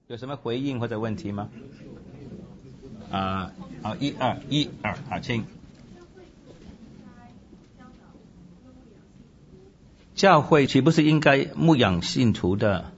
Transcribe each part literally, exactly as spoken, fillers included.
有什么回应或者问题吗？啊，好，一二一二，好，请。教会岂不是应该牧养信徒的？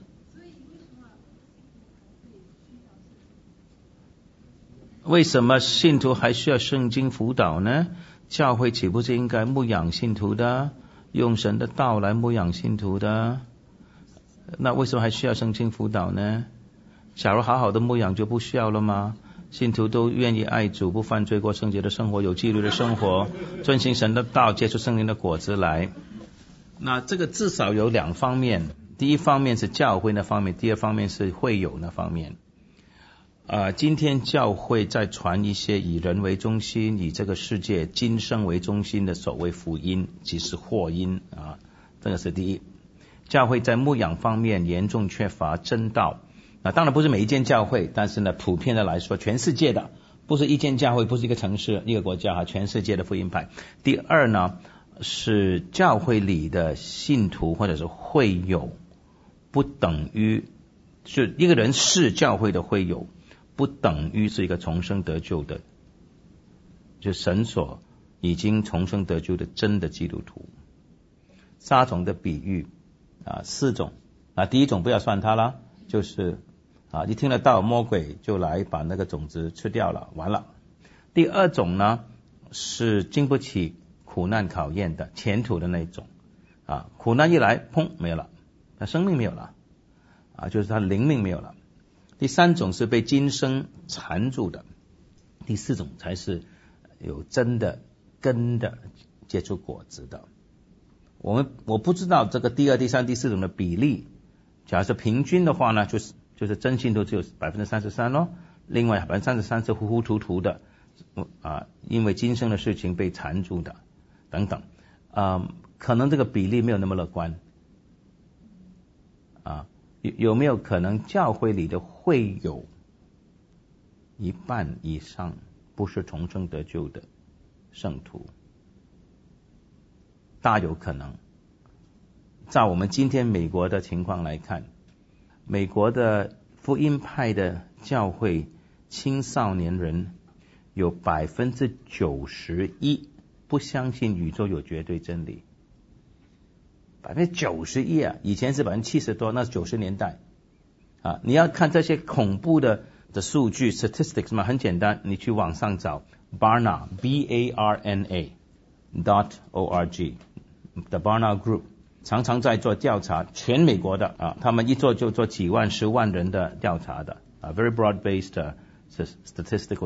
为什么信徒还需要圣经辅导呢？教会岂不是应该牧养信徒的，用神的道来牧养信徒的？那为什么还需要圣经辅导呢？假如好好的牧养就不需要了吗？信徒都愿意爱主，不犯罪，过圣洁的生活，有纪律的生活，遵行神的道，结出圣灵的果子来。那这个至少有两方面，第一方面是教会那方面，第二方面是会友那方面。呃，今天教会在传一些以人为中心，以这个世界今生为中心的所谓福音，即是祸因啊，这个是第一。教会在牧养方面严重缺乏真道。那当然不是每一间教会，但是呢，普遍的来说，全世界的，不是一间教会，不是一个城市，一个国家哈，全世界的福音派。第二呢，是教会里的信徒或者是会友，不等于是一个人是教会的会友，不等于是一个重生得救的，就神所已经重生得救的真的基督徒。撒种的比喻啊，四种啊，第一种不要算它啦，就是啊，一听得到魔鬼就来把那个种子吃掉了，完了。第二种呢，是经不起苦难考验的，前途的那种啊，苦难一来，砰，没有了，他生命没有了啊，就是他灵命没有了。第三种是被今生缠住的，第四种才是有真的根的结出果子的。我们我不知道这个第二、第三、第四种的比例，假如是平均的话呢，就是就是真信徒只有百分之三十三咯，另外百分之三十三是糊糊涂涂的啊，因为今生的事情被缠住的等等啊，可能这个比例没有那么乐观啊。有有没有可能教会里的会友一半以上不是重生得救的圣徒？大有可能。照我们今天美国的情况来看，美国的福音派的教会青少年人有百分之九十一不相信宇宙有绝对真理，百分之九十一啊！以前是百分之七十多，那是九十年代啊。你要看这些恐怖的的数据 statistics 嘛，很简单，你去网上找 Barna B A R N A dot O R G The Barna Group 常常在做调查，全美国的啊，他们一做就做几万、十万人的调查的啊 ，very broad-based、uh, statistical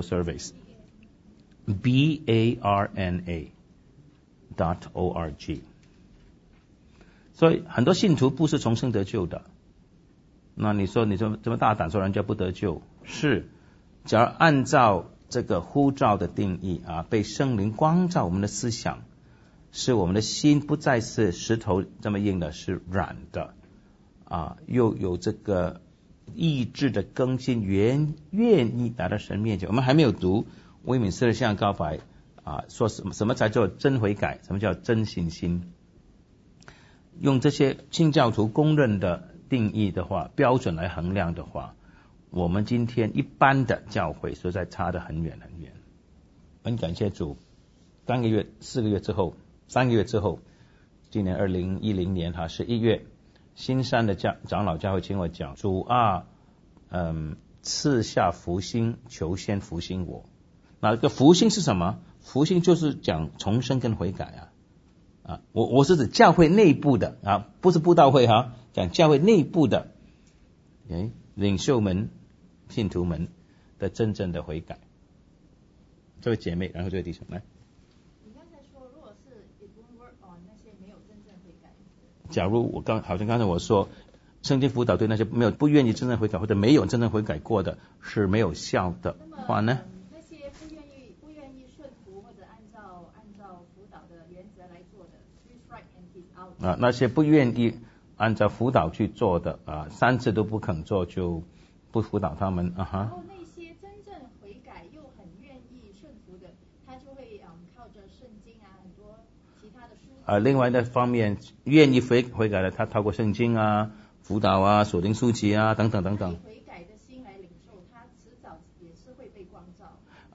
surveys。B A R N A dot O R G。所以很多信徒不是重生得救的。那你说你这么大胆说人家不得救？是，假如按照这个呼召的定义啊，被圣灵光照我们的思想，使我们的心不再是石头这么硬的，是软的啊，又有这个意志的更新，愿愿意来到神面前。我们还没有读威敏斯特向告白啊，说什么什么才叫真悔改，什么叫真信心？用这些清教徒公认的定义的话，标准来衡量的话，我们今天一般的教会实在差得很远很远。很感谢主，三个月、四个月之后，三个月之后，今年二零一零年哈十一月，新山的长长老教会请我讲，主啊，嗯，赐下福星，求先福星我。那这个福星是什么？福星就是讲重生跟悔改啊。啊，我我是指教会内部的啊，不是布道会哈，讲教会内部的，哎，领袖们、信徒们的真正的悔改。这位姐妹，然后这位弟兄来。 你刚才说，如果是 it won't work on 那些没有真正悔改。 假如我刚好像刚才我说，圣经辅导对那些没有不愿意真正悔改或者没有真正悔改过的是没有效的话呢？ 那些不愿意不愿意顺服或者按照按照辅导的原则来做的 ，he's right and he's out。 啊，那些不愿意按照辅导去做的啊，三次都不肯做，就不辅导他们啊哈。 然后那些真正悔改又很愿意顺服的，他就会嗯靠着圣经啊很多其他的书。 啊，另外的方面，愿意悔悔改的，他透过圣经啊、辅导啊、属灵书籍啊等等等等。 悔改的心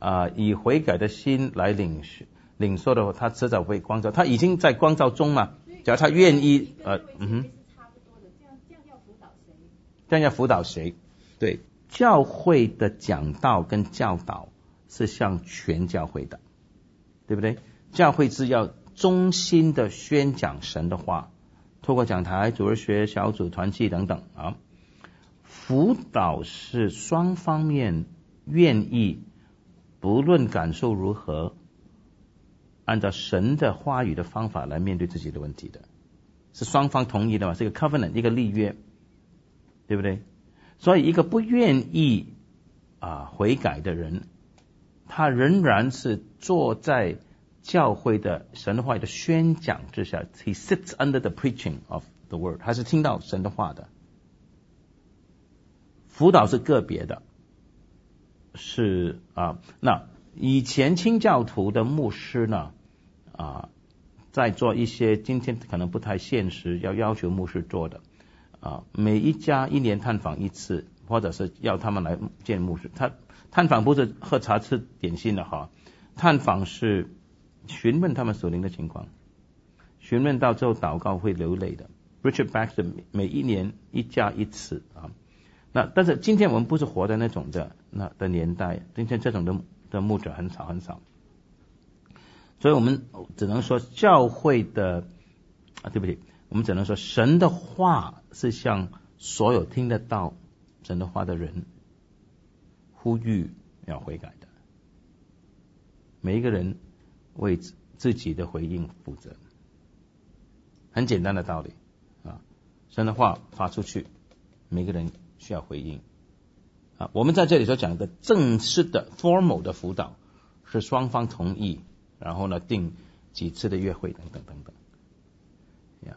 啊、呃、以悔改的心来领领受的话，他迟早会光照，他已经在光照中嘛。只要他愿意，呃，嗯哼，这样要辅导谁？这样要辅导谁？对，教会的讲道跟教导是向全教会的，对不对？教会是要忠心的宣讲神的话，透过讲台、主日学、小组、团契等等啊。辅导是双方面愿意，不论感受如何，按照神的话语的方法来面对自己的问题的，是双方同意的嘛？是一个 covenant， 一个立约，对不对？所以一个不愿意啊悔改的人，他仍然是坐在教会的神的话语的宣讲之下 ，he sits under the preaching of the word， 还是听到神的话的。辅导是个别的，是啊，那以前清教徒的牧师呢，啊，在做一些今天可能不太现实要要求牧师做的啊，每一家一年探访一次，或者是要他们来见牧师。他探访不是喝茶吃点心的哈，探访是询问他们属灵的情况，询问到之后祷告会流泪的。Richard Baxter 每一年一家一次啊。那但是今天我们不是活在那种的那的年代，今天这种的的牧者很少很少，所以我们只能说教会的啊，对不起，我们只能说神的话是向所有听得到神的话的人呼吁要悔改的，每一个人为自己的回应负责，很简单的道理啊，神的话发出去，每个人需要回应啊。我们在这里所讲的正式的 formal 的辅导是双方同意，然后呢定几次的约会等等等等呀。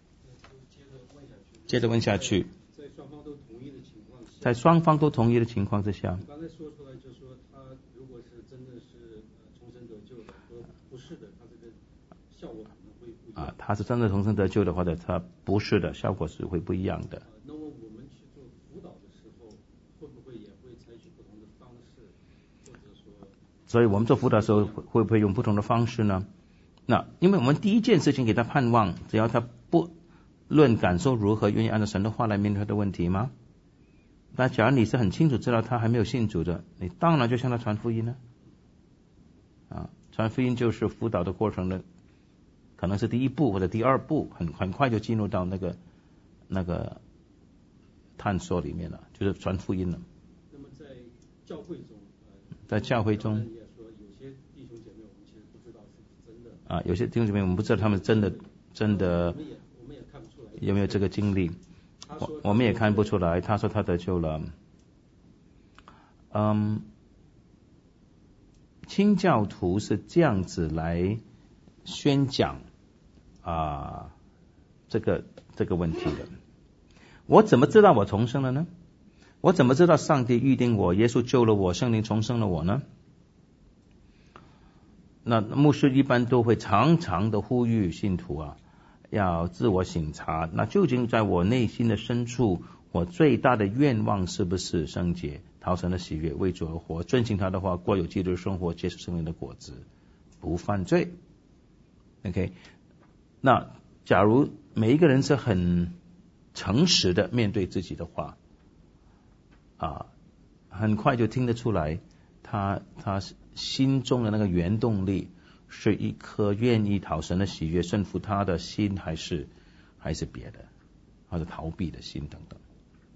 接着问下去， 在双方都同意的情况下， 在双方都同意的情况之下， 刚才说出来就说他如果是真的是重生得救的和不是的，他这个效果可能会不一样啊。 他是真的重生得救的，或者他不是的，效果是会不一样的。 那么我们去做辅导的时候，会不会也会采取不同的方式，或者说？ 所以我们做辅导的时候会不会用不同的方式呢？那因为我们第一件事情给他盼望，只要他不论感受如何，愿意按照神的话来面对他的问题吗？那假如你是很清楚知道他还没有信主的，你当然就向他传福音了。啊，传福音就是辅导的过程的，可能是第一步或者第二步，很很快就进入到那个那个探索里面了，就是传福音了。 那么在教会中，呃、 在教会中， 也说有些弟兄姐妹我们其实不知道是不是真的啊，有些弟兄姐妹我们不知道他们真的真的有没有这个经历，我我们也看不出来。他说他得救了，嗯，清教徒是这样子来宣讲啊这个这个问题的。我怎么知道我重生了呢？我怎么知道上帝预定我，耶稣救了我，圣灵重生了我呢？那牧师一般都会常常的呼吁信徒啊，要自我省察，那究竟在我内心的深处，我最大的愿望是不是圣洁、讨神的喜悦、为主而活、遵行他的话、过有纪律的生活、结出生命的果子、不犯罪。 OK， 那假如每一个人是很诚实的面对自己的话啊，很快就听得出来，他他心中的那个原动力是一颗愿意讨神的喜悦、顺服他的心，还是还是别的，或者逃避的心等等。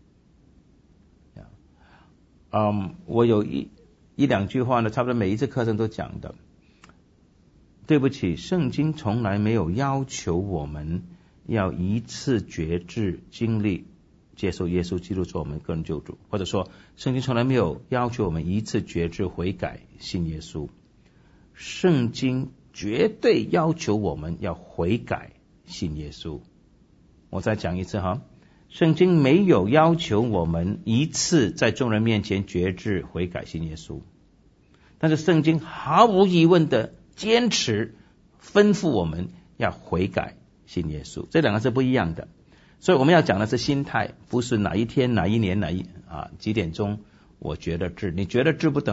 嗯，我有一一两句话呢，差不多每一次课程都讲的。对不起，圣经从来没有要求我们要一次觉知经历接受耶稣基督做我们个人救主，或者说圣经从来没有要求我们一次觉知悔改信耶稣。圣经绝对要求我们要悔改信耶稣。我再讲一次哈，圣经没有要求我们一次在众人面前觉知悔改信耶稣，但是圣经毫无疑问的坚持吩咐我们要悔改信耶稣，这两个是不一样的。所以我们要讲的是心态，不是哪一天哪一年哪一啊几点钟我觉得治，你觉得治不等于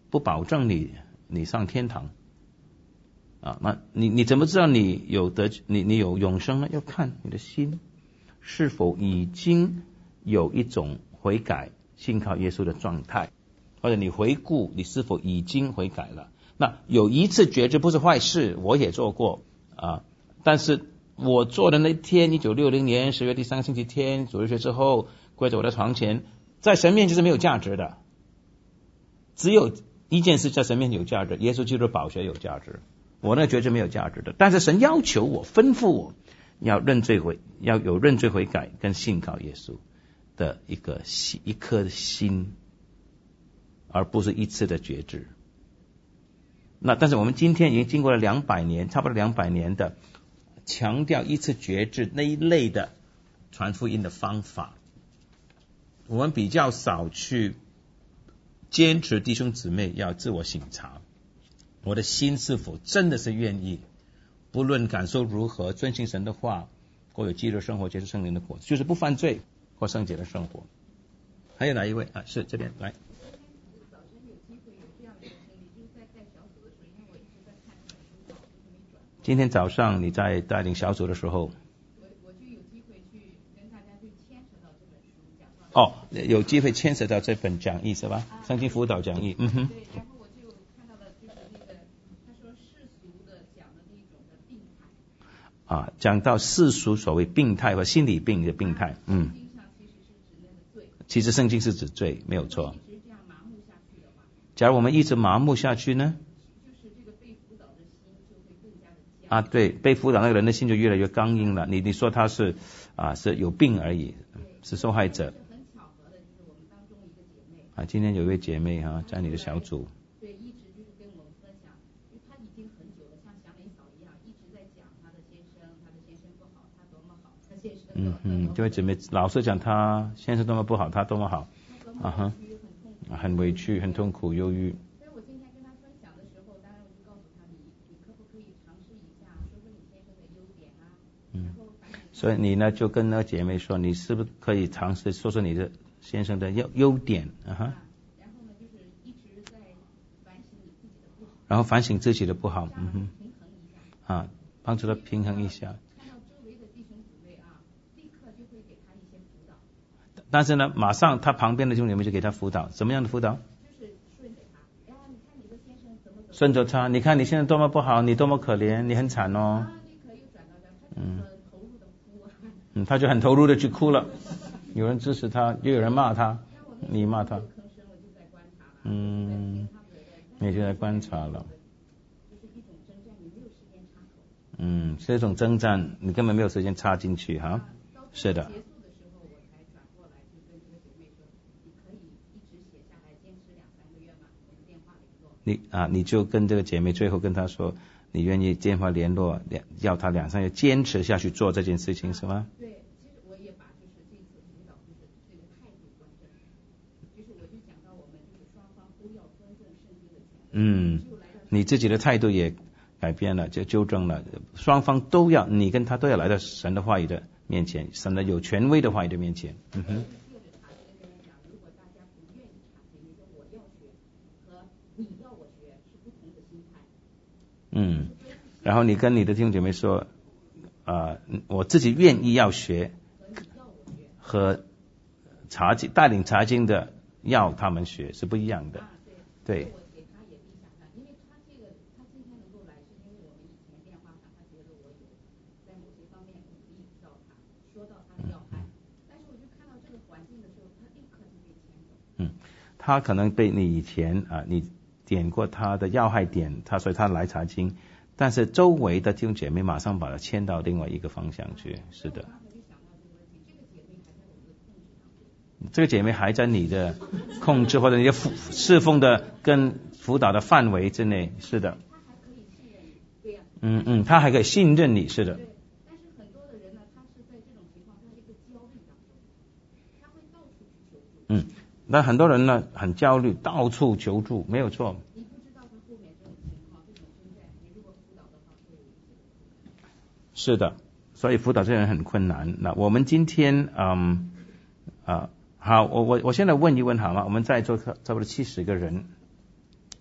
不保证你你上天堂啊。那你你怎么知道你有得你你有永生呢？要看你的心是否已经有一种悔改信靠耶稣的状态，或者你回顾你是否已经悔改了。那有一次觉知不是坏事，我也做过啊，但是我做的那天一九六零年十月第三个星期天主日学之后，跪在我的床前，在神面前是没有价值的。只有一件事在神面前有价值，耶稣基督的宝血有价值，我那觉知没有价值的。但是神要求我，吩咐我要认罪悔，要有认罪悔改跟信靠耶稣的一个心，一颗心，而不是一次的觉知。那但是我们今天已经经过了两百年，差不多两百年的强调一次觉知那一类的传福音的方法，我们比较少去坚持弟兄姊妹要自我省察，我的心是否真的是愿意，不论感受如何，遵行神的话，过有基督生活，结出圣灵的果子，就是不犯罪或圣洁的生活。还有哪一位啊？是这边来。今天早上你在带领小组的时候， 我我就有机会去跟大家去牵扯到这本书讲到。 哦，有机会牵扯到这本讲义是吧？圣经辅导讲义，嗯哼。 对，然后我就看到了就是那个他说世俗的讲的那种的病态。 啊，讲到世俗所谓病态或心理病的病态，嗯。 圣经上其实是指那个罪。 其实圣经是指罪，没有错。 一直这样麻木下去的话。 假如我们一直麻木下去呢？啊，对，被辅导那个人的心就越来越刚硬了。你你说他是啊是有病而已，是受害者。 很巧合的就是我们当中一个姐妹。 啊，今天有一位姐妹哈、啊，在你的小组。 对，一直就是跟我们分享，因为她已经很久了，像祥林嫂一样，一直在讲她的先生，她的先生不好，她多么好，她先生。 嗯嗯，这位姐妹老是讲她先生多么不好，她多么好，啊哈，很委屈、很痛苦、忧郁。所以你呢就跟那个姐妹说，你是不是可以尝试说说你的先生的优优点啊哈？ 然后呢，就是一直在反省你自己的不好。 然后反省自己的不好，嗯哼。 平衡一下。 啊，帮助他平衡一下。 看到周围的弟兄姊妹啊，立刻就会给他一些辅导。 但是呢，马上他旁边的弟兄姊妹就给他辅导，什么样的辅导？ 就是顺着他，然后你看你的先生怎么怎么。 顺着他，你看你现在多么不好，你多么可怜，你很惨哦。 啊，立刻又转到这，他就很投入的哭。 嗯，他就很投入的去哭了。有人支持他，又有人骂他，你骂他。嗯，你就在观察了。嗯，是一种征战，你根本没有时间插进去哈。是的。你啊，你就跟这个姐妹最后跟她说，你愿意电话联络，要她两三个月坚持下去做这件事情，是吗？ 对，其实我也把就是这次辅导就是这个态度端正，就是我就讲到我们就是双方都要端正圣经的权威。 嗯，你自己的态度也改变了，就纠正了，双方都要，你跟他都要来到神的话语的面前，神的有权威的话语的面前。嗯哼。嗯，然后你跟你的弟兄姐妹说，呃，我自己愿意要学，和查经带领查经的要他们学是不一样的。对。嗯，他可能被你以前啊，你点过他的要害点，他所以他来查经，但是周围的弟兄姐妹马上把他牵到另外一个方向去。是的。这个姐妹还在你的控制或者你的侍奉的跟辅导的范围之内。是的。嗯嗯，他还可以信任你。是的。 但是很多的人呢，他是在这种情况，他是一个焦虑当中，他会到处去求助。 嗯。那很多人呢很焦虑，到处求助，没有错。 你不知道他后面这种情况，这种征战，你如果辅导的话会有一些。 是的，所以辅导这人很困难。那我们今天嗯啊好，我我我现在问一问好吗？我们在座差不多七十个人，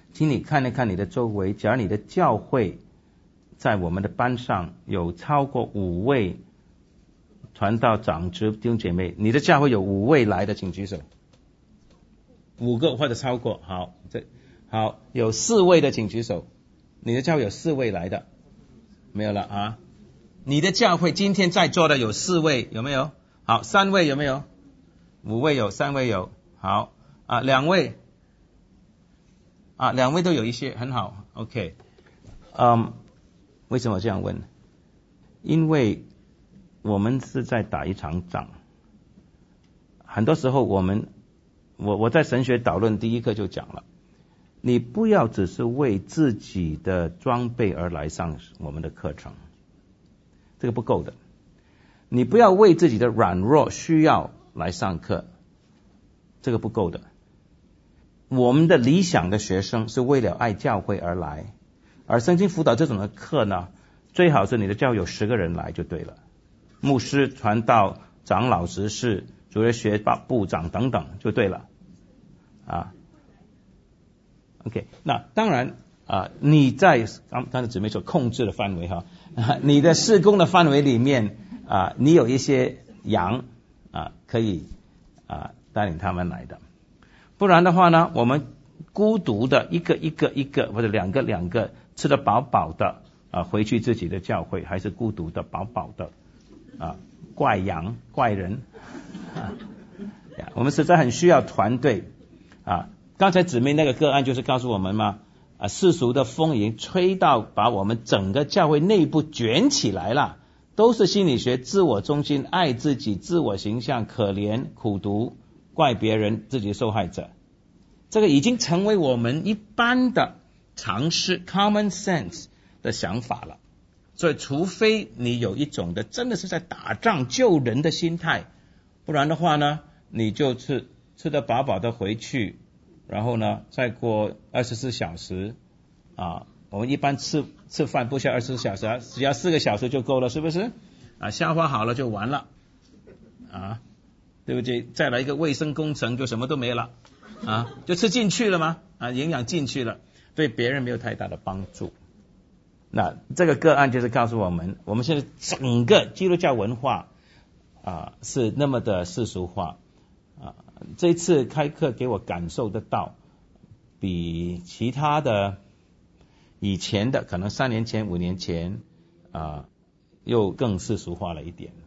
请你看一看你的周围，假如你的教会在我们的班上有超过五位传道长职弟兄姐妹，你的教会有五位来的，请举手。五个或者超过，好，这好，有四位的请举手。你的教会有四位来的，没有了啊？你的教会今天在座的有四位，有没有？好，三位有没有？五位有，三位有，好啊，两位啊，两位都有一些，很好 ，OK。嗯，为什么这样问？因为我们是在打一场仗，很多时候我们，我我在神学导论第一课就讲了，你不要只是为自己的装备而来上我们的课程，这个不够的。你不要为自己的软弱需要来上课，这个不够的。我们的理想的学生是为了爱教会而来，而圣经辅导这种的课呢，最好是你的教会有十个人来就对了，牧师、传道、长老、执事、主日学部长等等就对了啊。OK， 那当然啊，你在刚刚才姊妹所控制的范围哈，你的事工的范围里面啊，你有一些羊啊可以啊带领他们来的，不然的话呢，我们孤独的一个一个一个或者两个两个吃得饱饱的啊，回去自己的教会还是孤独的饱饱的啊，怪羊怪人啊，我们实在很需要团队啊。刚才姊妹那个个案就是告诉我们嘛，啊，世俗的风已经吹到把我们整个教会内部卷起来了，都是心理学自我中心、爱自己、自我形象、可怜、苦读、怪别人、自己受害者，这个已经成为我们一般的常识 common sense 的想法了。所以除非你有一种的真的是在打仗救人的心态，不然的话呢，你就吃吃得饱饱的回去，然后呢再过二十四小时啊，我们一般吃吃饭不需要二十四小时啊，只要四个小时就够了，是不是啊？消化好了就完了啊，对不对？再来一个卫生工程就什么都没了啊，就吃进去了吗？啊，营养进去了，对别人没有太大的帮助。那这个个案就是告诉我们，我们现在整个基督教文化啊是那么的世俗化啊。这一次开课给我感受得到，比其他的以前的可能三年前、五年前啊又更世俗化了一点。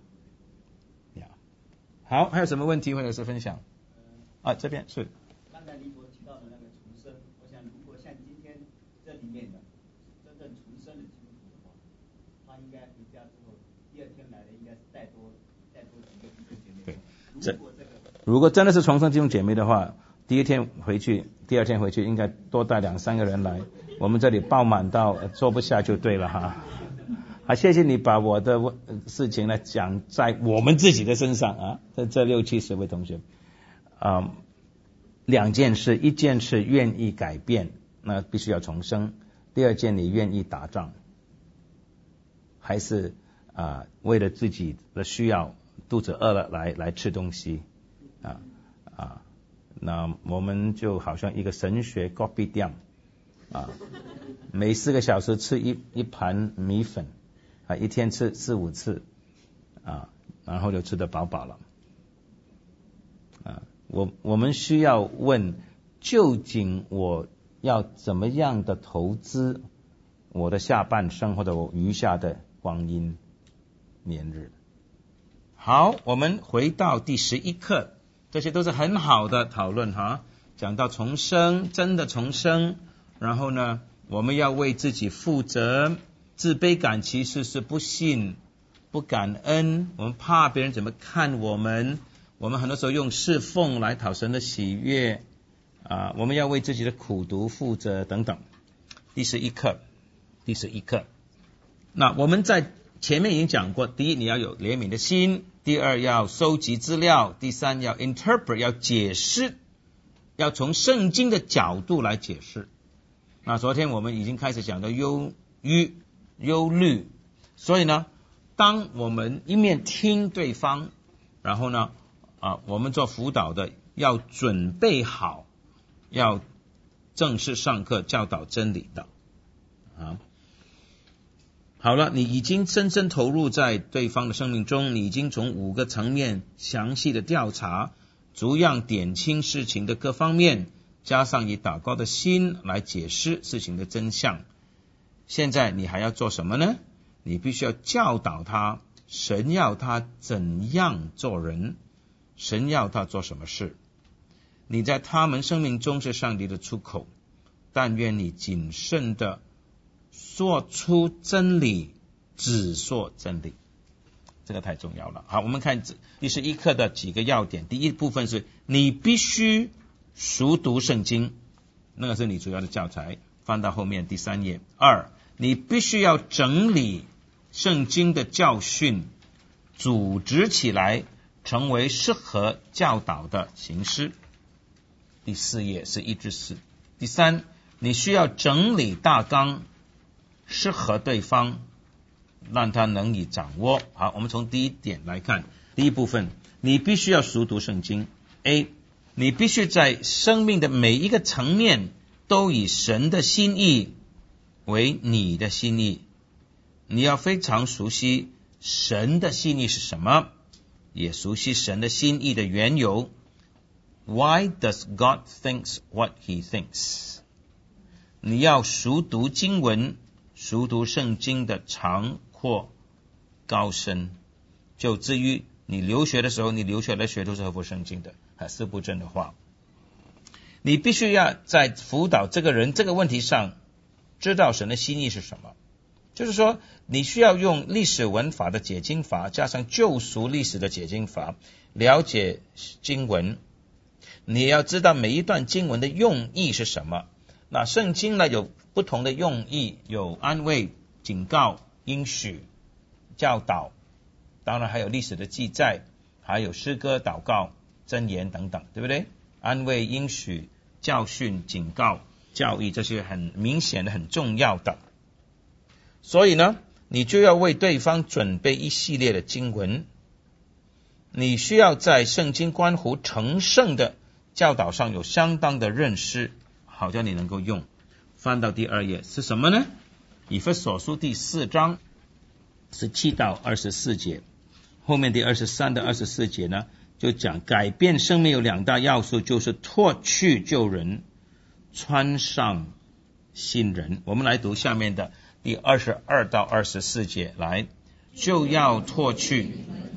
好，还有什么问题或者是分享？啊，这边是。 刚才你所提到的那个重生，我想如果像今天这里面的真正重生的基督徒的话，他应该回家之后，第二天来的应该是再多再多几个弟兄姐妹。对，如果这个如果真的是重生弟兄姐妹的话，第一天回去，第二天回去应该多带两三个人来，我们这里爆满到坐不下就对了哈。好，谢谢你把我的事情呢讲在我们自己的身上啊，在这六七十位同学，啊、嗯，两件事，一件事愿意改变，那必须要重生；第二件你愿意打仗，还是啊、呃、为了自己的需要，肚子饿了来来吃东西啊啊，那我们就好像一个神学 copy 店啊，每四个小时吃一一盘米粉。啊，一天吃四五次，啊，然后就吃得饱饱了，啊，我我们需要问，究竟我要怎么样的投资我的下半生或者我余下的光阴年日？好，我们回到第十一课，这些都是很好的讨论哈，讲到重生，真的重生，然后呢，我们要为自己负责。自卑感其实是不信、不感恩，我们怕别人怎么看我们，我们很多时候用侍奉来讨神的喜悦啊，我们要为自己的苦读负责等等。第十一课，第十一课。那我们在前面已经讲过，第一你要有怜悯的心，第二要收集资料，第三要 interpret 要解释，要从圣经的角度来解释。那昨天我们已经开始讲到忧郁。忧虑，所以呢，当我们一面听对方，然后呢，啊，我们做辅导的要准备好，要正式上课教导真理的。啊，好了，你已经深深投入在对方的生命中，你已经从五个层面详细的调查，逐样点清事情的各方面，加上以祷告的心来解释事情的真相。现在你还要做什么呢？你必须要教导他，神要他怎样做人，神要他做什么事。你在他们生命中是上帝的出口，但愿你谨慎的说出真理，只说真理，这个太重要了。好，我们看第十一课的几个要点。第一部分是你必须熟读圣经，那个是你主要的教材，翻到后面第三页。二，你必须要整理圣经的教训，组织起来成为适合教导的形式。第四页是一至四。第三，你需要整理大纲，适合对方，让他能以掌握。好，我们从第一点来看。第一部分，你必须要熟读圣经。 A， 你必须在生命的每一个层面都以神的心意为你的心意。你要非常熟悉神的心意是什么，也熟悉神的心意的缘由。 Why does God think what he thinks？ 你要熟读经文，熟读圣经的长阔高深。就至于你留学的时候，你留学的学都是合乎圣经的，还是不正的话。你必须要在辅导这个人这个问题上知道神的心意是什么，就是说你需要用历史文法的解经法加上救赎历史的解经法了解经文。你也要知道每一段经文的用意是什么。那圣经呢有不同的用意，有安慰、警告、应许、教导，当然还有历史的记载，还有诗歌、祷告、箴言等等，对不对？安慰、应许、教训、警告、教义，这些很明显的很重要的。所以呢，你就要为对方准备一系列的经文。你需要在圣经关乎成圣的教导上有相当的认识，好叫你能够用。翻到第二页是什么呢？以弗所书第四章十七到二十四节，后面第二十三到二十四节呢，就讲改变生命有两大要素，就是脱去旧人，穿上新人。我们来读下面的第二十二到二十四节，来，就要脱去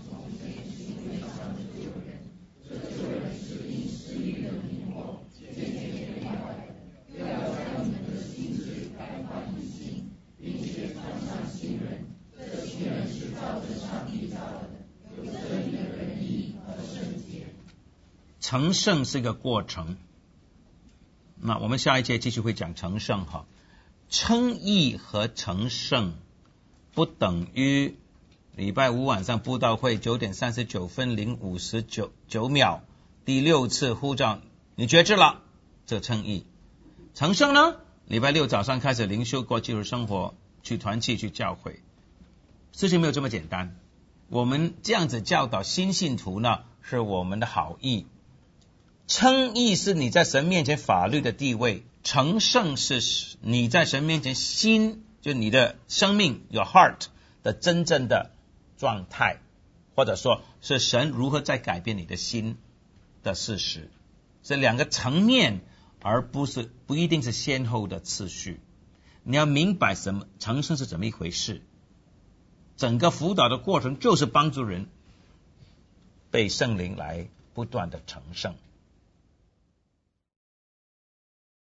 成圣是个过程。那我们下一节继续会讲成圣哈。称义和成圣不等于礼拜五晚上布道会九点三十九分零五十九九秒第六次呼召你觉知了，这称义。成圣呢，礼拜六早上开始灵修过基督生活，去团契去教会。事情没有这么简单。我们这样子教导新信徒呢，是我们的好意。称义是你在神面前法律的地位，成圣是你在神面前心，就你的生命 your heart 的真正的状态，或者说是神如何在改变你的心的事实。这两个层面，而不是不一定是先后的次序。你要明白什么成圣是怎么一回事。整个辅导的过程就是帮助人被圣灵来不断的成圣。